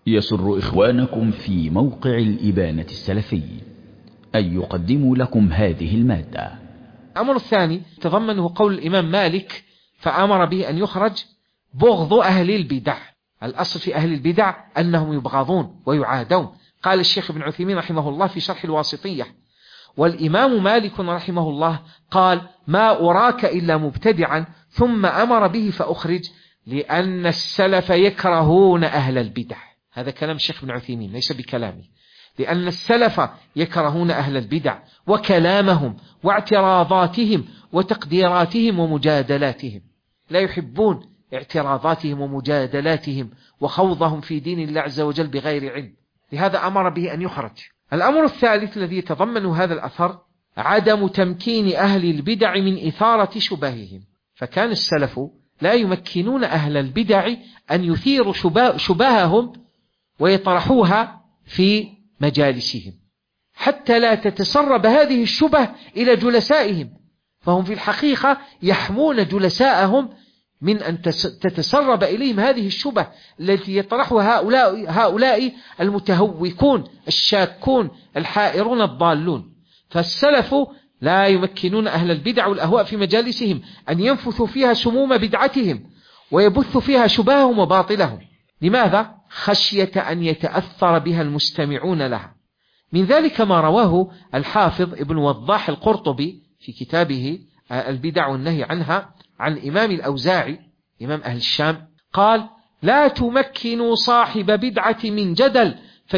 يسر إخوانكم في موقع الإبانة السلفي أن يقدموا لكم هذه المادة. الأمر الثاني تضمنه قول الإمام مالك فأمر به أن يخرج بغض أهل البدع. الأصل في أهل البدع أنهم يبغضون ويعادون. قال الشيخ ابن عثيمين رحمه الله في شرح الواسطية: والإمام مالك رحمه الله قال: ما أراك إلا مبتدعا ثم أمر به فأخرج، لأن السلف يكرهون أهل البدع. هذا كلام الشيخ ابن عثيمين ليس بكلامي. لأن السلف يكرهون أهل البدع وكلامهم واعتراضاتهم وتقديراتهم ومجادلاتهم، لا يحبون اعتراضاتهم ومجادلاتهم وخوضهم في دين الله عز وجل بغير علم، لهذا أمر به أن يخرج. الأمر الثالث الذي يتضمن هذا الأثر عدم تمكين أهل البدع من إثارة شبههم، فكان السلف لا يمكنون أهل البدع أن يثيروا شبههم ويطرحوها في مجالسهم حتى لا تتسرب هذه الشبه إلى جلسائهم، فهم في الحقيقة يحمون جلساءهم من أن تتسرب إليهم هذه الشبه التي يطرحها هؤلاء المتهوكون الشاكون الحائرون الضالون. فالسلف لا يمكنون أهل البدع والأهواء في مجالسهم أن ينفثوا فيها سموم بدعتهم ويبثوا فيها شبههم وباطلهم. لماذا؟ خشية أن يتأثر بها المستمعون لها. من ذلك ما رواه الحافظ ابن وضاح القرطبي في كتابه البدع والنهي عنها عن إمام الأوزاعي إمام أهل الشام قال: لا تمكنوا صاحب بدعة من جدل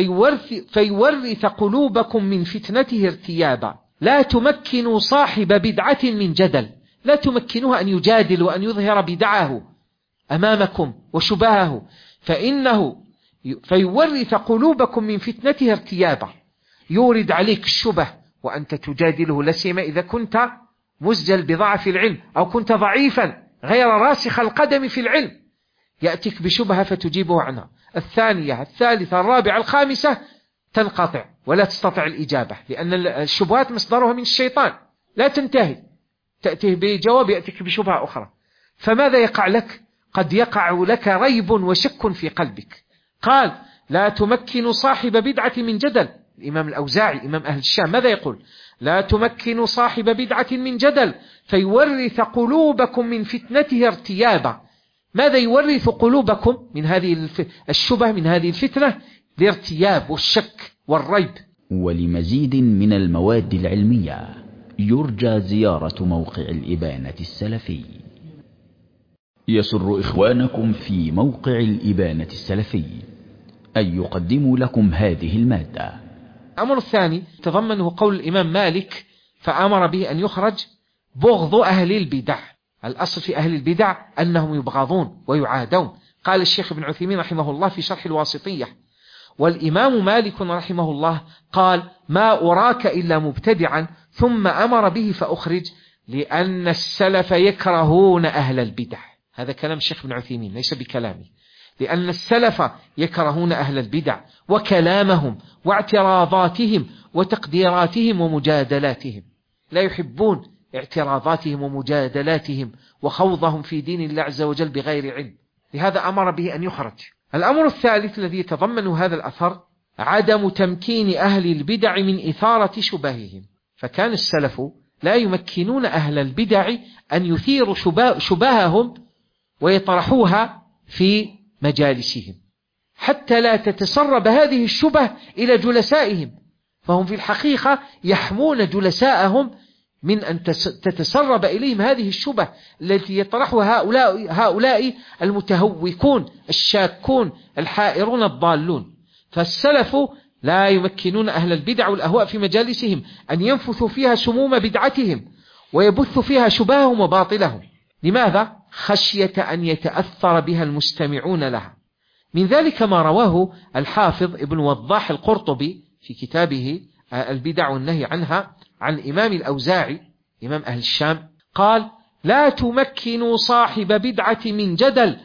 فيورث قلوبكم من فتنته ارتيابا. لا تمكنوا صاحب بدعة من جدل، لا تمكنوه أن يجادل وأن يظهر بدعه أمامكم وشبهه، فإنه فيورث قلوبكم من فتنته ارتيابا، يورد عليك الشبه وأنت تجادله، لسيما إذا كنت مزجل بضعف العلم أو كنت ضعيفا غير راسخ القدم في العلم، يأتيك بشبهة فتجيبه عنها، الثانية الثالثة الرابعة الخامسة تنقطع ولا تستطيع الإجابة، لأن الشبهات مصدرها من الشيطان لا تنتهي، تأتيه بجواب يأتيك بشبهة أخرى. فماذا يقع لك؟ قد يقع لك ريب وشك في قلبك. قال: لا تمكن صاحب بدعة من جدل. الإمام الأوزاعي إمام أهل الشام ماذا يقول؟ لا تمكن صاحب بدعة من جدل فيورث قلوبكم من فتنته ارتيابا. ماذا يورث قلوبكم من هذه الشبه من هذه الفتنة؟ الارتياب والشك والريب. ولمزيد من المواد العلمية يرجى زيارة موقع الإبانة السلفي. يسر إخوانكم في موقع الإبانة السلفي أن يقدموا لكم هذه المادة. الأمر الثاني تضمنه قول الإمام مالك فأمر به أن يخرج بغض أهل البدع. الأصل في أهل البدع أنهم يبغضون ويعادون. قال الشيخ ابن عثيمين رحمه الله في شرح الواسطية: والإمام مالك رحمه الله قال: ما أراك إلا مبتدعا ثم أمر به فأخرج، لأن السلف يكرهون أهل البدع. هذا كلام الشيخ ابن عثيمين ليس بكلامي. لأن السلف يكرهون أهل البدع وكلامهم واعتراضاتهم وتقديراتهم ومجادلاتهم، لا يحبون اعتراضاتهم ومجادلاتهم وخوضهم في دين الله عز وجل بغير علم، لهذا أمر به أن يخرج. الأمر الثالث الذي يتضمن هذا الأثر عدم تمكين أهل البدع من إثارة شبههم، فكان السلف لا يمكنون أهل البدع أن يثيروا شبههم ويطرحوها في مجالسهم حتى لا تتسرب هذه الشبه إلى جلسائهم، فهم في الحقيقة يحمون جلساءهم من أن تتسرب إليهم هذه الشبه التي يطرحها هؤلاء المتهوكون الشاكون الحائرون الضالون. فالسلف لا يمكنون أهل البدع والأهواء في مجالسهم أن ينفثوا فيها سموم بدعتهم ويبثوا فيها شبههم وباطلهم. لماذا؟ خشية أن يتأثر بها المستمعون لها. من ذلك ما رواه الحافظ ابن وضاح القرطبي في كتابه البدع والنهي عنها عن إمام الأوزاعي إمام أهل الشام قال: لا تمكنوا صاحب بدعة من جدل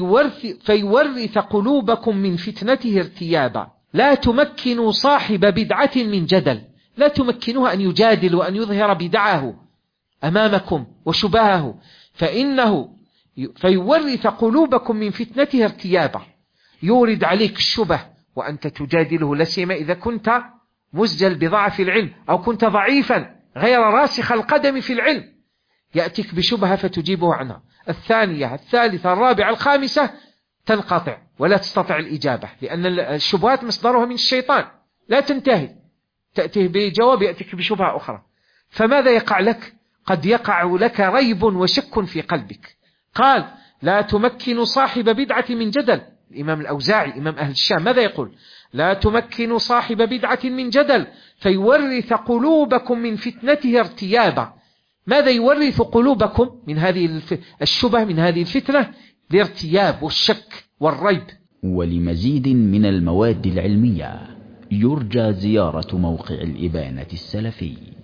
فيورث قلوبكم من فتنته ارتيابا. لا تمكنوا صاحب بدعة من جدل، لا تمكنوه أن يجادل وأن يظهر بدعه أمامكم وشبهه، فإنه فيورث قلوبكم من فتنته ارتيابا، يورد عليك الشبه وأنت تجادله، لسيما إذا كنت مزجل بضعف العلم أو كنت ضعيفا غير راسخ القدم في العلم، يأتيك بشبهة فتجيبه عنها، الثانية الثالثة الرابعة الخامسة تنقطع ولا تستطيع الإجابة، لأن الشبهات مصدرها من الشيطان لا تنتهي، تأتيه بجواب يأتيك بشبهة أخرى. فماذا يقع لك؟ قد يقع لك ريب وشك في قلبك. قال لا تمكن صاحب بدعة من جدل. الإمام الأوزاعي إمام أهل الشام ماذا يقول؟ لا تمكن صاحب بدعة من جدل فيورث قلوبكم من فتنته ارتيابا. ماذا يورث قلوبكم من هذه الشبه، من هذه الفتنة؟ الارتياب والشك والريب. ولمزيد من المواد العلمية يرجى زيارة موقع الإبانة السلفي.